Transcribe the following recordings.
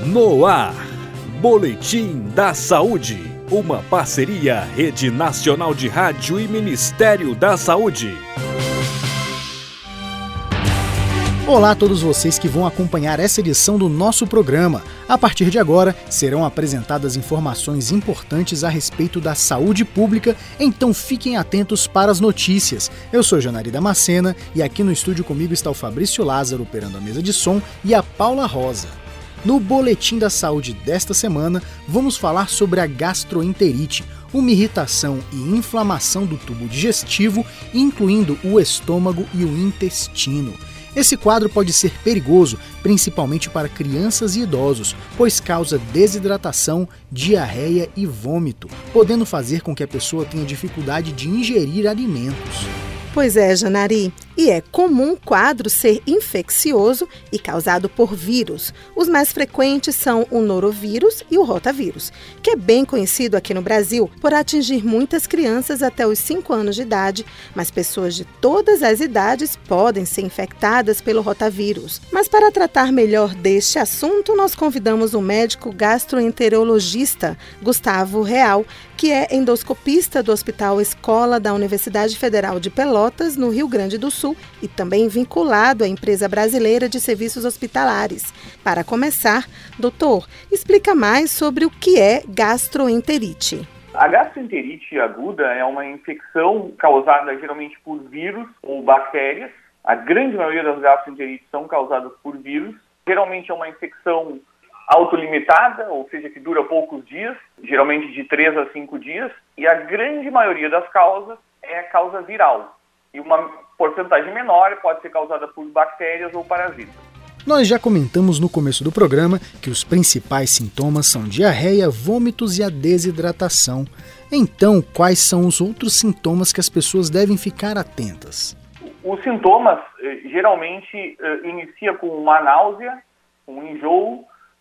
No ar, Boletim da Saúde, uma parceria Rede Nacional de Rádio e Ministério da Saúde. Olá a todos vocês que vão acompanhar essa edição do nosso programa. A partir de agora, serão apresentadas informações importantes a respeito da saúde pública, então fiquem atentos para as notícias. Eu sou Janari Damascena e aqui no estúdio comigo está o Fabrício Lázaro operando a mesa de som e a Paula Rosa. No Boletim da Saúde desta semana, vamos falar sobre a gastroenterite, uma irritação e inflamação do tubo digestivo, incluindo o estômago e o intestino. Esse quadro pode ser perigoso, principalmente para crianças e idosos, pois causa desidratação, diarreia e vômito, podendo fazer com que a pessoa tenha dificuldade de ingerir alimentos. Pois é, Janari, e é comum o quadro ser infeccioso e causado por vírus. Os mais frequentes são o norovírus e o rotavírus, que é bem conhecido aqui no Brasil por atingir muitas crianças até os 5 anos de idade, mas pessoas de todas as idades podem ser infectadas pelo rotavírus. Mas para tratar melhor deste assunto, nós convidamos o médico gastroenterologista Gustavo Real, que é endoscopista do Hospital Escola da Universidade Federal de Pelotas, no Rio Grande do Sul, e também vinculado à Empresa Brasileira de Serviços Hospitalares. Para começar, doutor, explica mais sobre o que é gastroenterite. A gastroenterite aguda é uma infecção causada geralmente por vírus ou bactérias. A grande maioria das gastroenterites são causadas por vírus. Geralmente é uma infecção autolimitada, ou seja, que dura poucos dias, geralmente de 3 a 5 dias, e a grande maioria das causas é causa viral. E uma porcentagem menor pode ser causada por bactérias ou parasitas. Nós já comentamos no começo do programa que os principais sintomas são diarreia, vômitos e a desidratação. Então, quais são os outros sintomas que as pessoas devem ficar atentas? Os sintomas geralmente inicia com uma náusea, um enjoo,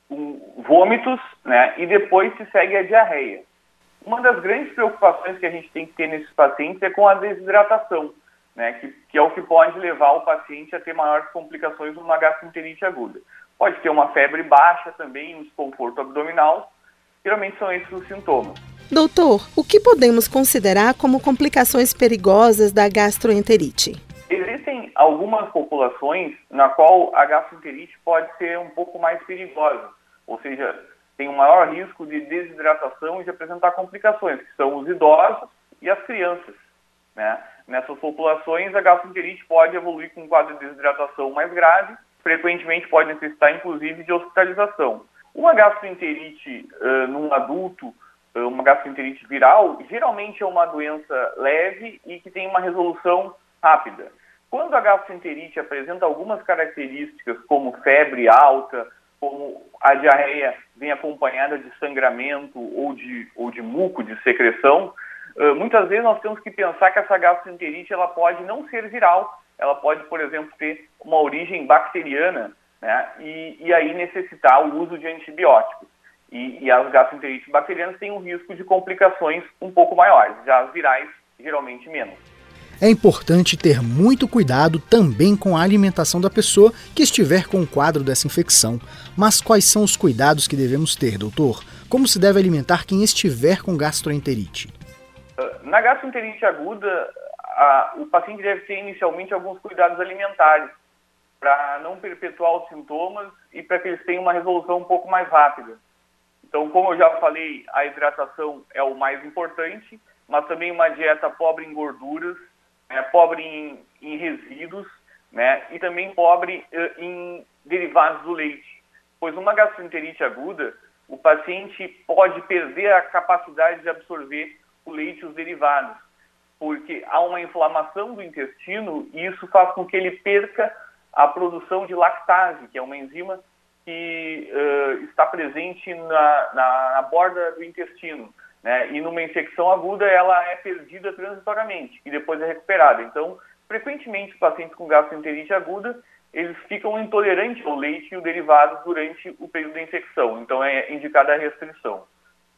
vômitos, né? E depois se segue a diarreia. Uma das grandes preocupações que a gente tem que ter nesses pacientes é com a desidratação, né? Que é o que pode levar o paciente a ter maiores complicações numa gastroenterite aguda. Pode ter uma febre baixa também, um desconforto abdominal. Geralmente são esses os sintomas. Doutor, o que podemos considerar como complicações perigosas da gastroenterite? Existem algumas populações na qual a gastroenterite pode ser um pouco mais perigosa, ou seja, tem um maior risco de desidratação e de apresentar complicações, que são os idosos e as crianças, né? Nessas populações, a gastroenterite pode evoluir com um quadro de desidratação mais grave, frequentemente pode necessitar, inclusive, de hospitalização. Uma gastroenterite num adulto, uma gastroenterite viral, geralmente é uma doença leve e que tem uma resolução rápida. Quando a gastroenterite apresenta algumas características, como febre alta, como a diarreia vem acompanhada de sangramento ou de muco, de secreção, muitas vezes nós temos que pensar que essa gastroenterite ela pode não ser viral, ela pode, por exemplo, ter uma origem bacteriana, né, e aí necessitar o uso de antibióticos. E as gastroenterites bacterianas têm um risco de complicações um pouco maiores, já as virais geralmente menos. É importante ter muito cuidado também com a alimentação da pessoa que estiver com o quadro dessa infecção. Mas quais são os cuidados que devemos ter, doutor? Como se deve alimentar quem estiver com gastroenterite? Na gastroenterite aguda, o paciente deve ter inicialmente alguns cuidados alimentares para não perpetuar os sintomas e para que eles tenham uma resolução um pouco mais rápida. Então, como eu já falei, a hidratação é o mais importante, mas também uma dieta pobre em gorduras, pobre em resíduos, né, e também pobre em derivados do leite. Pois numa gastroenterite aguda, o paciente pode perder a capacidade de absorver o leite e os derivados, porque há uma inflamação do intestino e isso faz com que ele perca a produção de lactase, que é uma enzima que está presente na borda do intestino. Né? E numa infecção aguda ela é perdida transitoriamente e depois é recuperada. Então, frequentemente os pacientes com gastroenterite aguda, eles ficam intolerantes ao leite e o derivado durante o período da infecção. Então é indicada a restrição.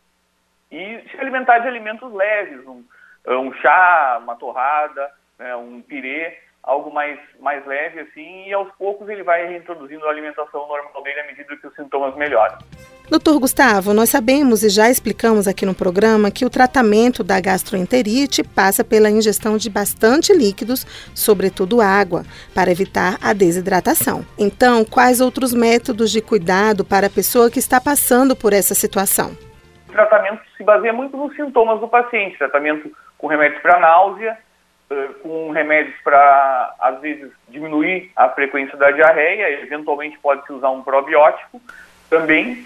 E se alimentar de alimentos leves, um chá, uma torrada, né, um pirê, algo mais leve assim, e aos poucos ele vai reintroduzindo a alimentação normal dele à medida que os sintomas melhoram. Doutor Gustavo, nós sabemos e já explicamos aqui no programa que o tratamento da gastroenterite passa pela ingestão de bastante líquidos, sobretudo água, para evitar a desidratação. Então, quais outros métodos de cuidado para a pessoa que está passando por essa situação? O tratamento se baseia muito nos sintomas do paciente, tratamento com remédios para náusea, com remédios para, às vezes, diminuir a frequência da diarreia, eventualmente pode-se usar um probiótico também.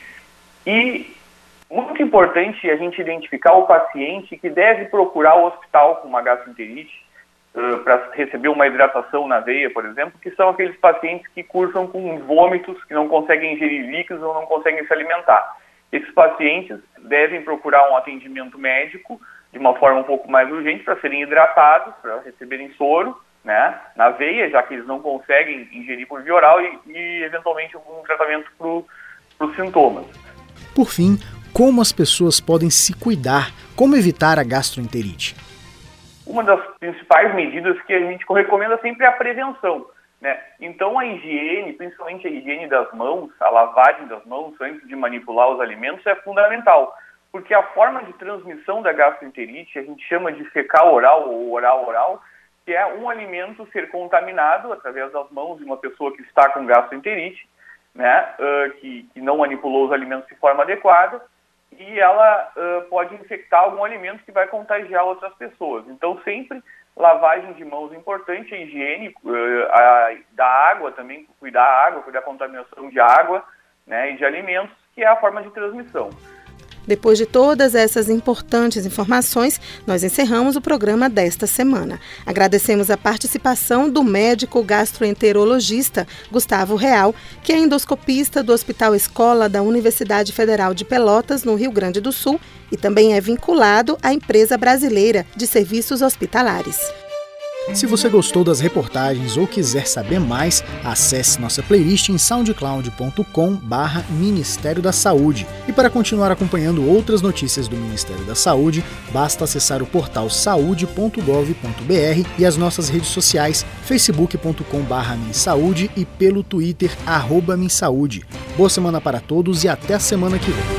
E muito importante a gente identificar o paciente que deve procurar o hospital com uma gastroenterite para receber uma hidratação na veia, por exemplo, que são aqueles pacientes que cursam com vômitos, que não conseguem ingerir líquidos ou não conseguem se alimentar. Esses pacientes devem procurar um atendimento médico de uma forma um pouco mais urgente para serem hidratados, para receberem soro, né, na veia, já que eles não conseguem ingerir por via oral e eventualmente algum tratamento para os sintomas. Por fim, como as pessoas podem se cuidar? Como evitar a gastroenterite? Uma das principais medidas que a gente recomenda sempre é a prevenção, né? Então a higiene, principalmente a higiene das mãos, a lavagem das mãos antes de manipular os alimentos é fundamental, porque a forma de transmissão da gastroenterite a gente chama de fecal-oral ou oral-oral, que é um alimento ser contaminado através das mãos de uma pessoa que está com gastroenterite, né, que não manipulou os alimentos de forma adequada, e ela pode infectar algum alimento que vai contagiar outras pessoas. Então, sempre lavagem de mãos é importante, a higiene da água também, cuidar da contaminação de água, né, e de alimentos, que é a forma de transmissão. Depois de todas essas importantes informações, nós encerramos o programa desta semana. Agradecemos a participação do médico gastroenterologista Gustavo Real, que é endoscopista do Hospital Escola da Universidade Federal de Pelotas, no Rio Grande do Sul, e também é vinculado à Empresa Brasileira de Serviços Hospitalares. Se você gostou das reportagens ou quiser saber mais, acesse nossa playlist em soundcloud.com/Ministério da Saúde. E para continuar acompanhando outras notícias do Ministério da Saúde, basta acessar o portal saude.gov.br e as nossas redes sociais, facebook.com/MinSaúde e pelo Twitter @MinSaúde. Boa semana para todos e até a semana que vem.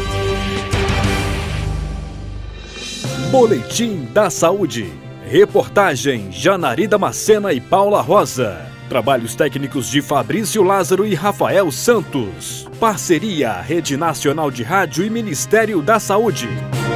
Boletim da Saúde. Reportagem Janari Damascena e Paula Rosa. Trabalhos técnicos de Fabrício Lázaro e Rafael Santos. Parceria Rede Nacional de Rádio e Ministério da Saúde.